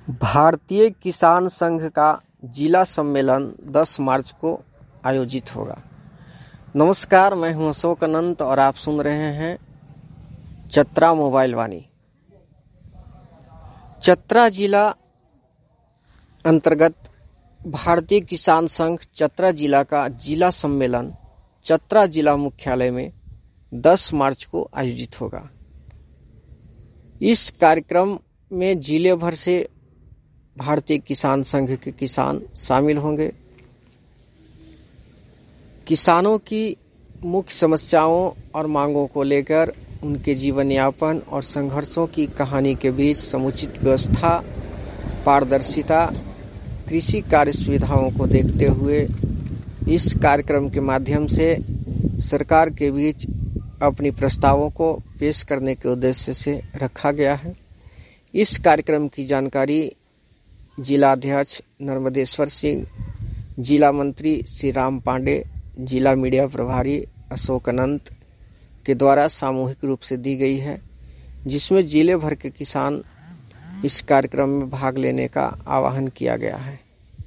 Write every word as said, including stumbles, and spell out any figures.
भारतीय किसान संघ का जिला सम्मेलन दस मार्च को आयोजित होगा। नमस्कार, मैं हूं अशोक अनंत और आप सुन रहे हैं चतरा मोबाइल वाणी। चतरा जिला अंतर्गत भारतीय किसान संघ चतरा जिला का जिला सम्मेलन चतरा जिला मुख्यालय में दस मार्च को आयोजित होगा। इस कार्यक्रम में जिले भर से भारतीय किसान संघ के किसान शामिल होंगे। किसानों की मुख्य समस्याओं और मांगों को लेकर उनके जीवन यापन और संघर्षों की कहानी के बीच समुचित व्यवस्था, पारदर्शिता, कृषि कार्य सुविधाओं को देखते हुए इस कार्यक्रम के माध्यम से सरकार के बीच अपनी प्रस्तावों को पेश करने के उद्देश्य से रखा गया है। इस कार्यक्रम की जानकारी जिला अध्यक्ष नर्मदेश्वर सिंह, जिला मंत्री श्री राम पांडे, जिला मीडिया प्रभारी अशोक अनंत के द्वारा सामूहिक रूप से दी गई है, जिसमें जिले भर के किसान इस कार्यक्रम में भाग लेने का आह्वान किया गया है।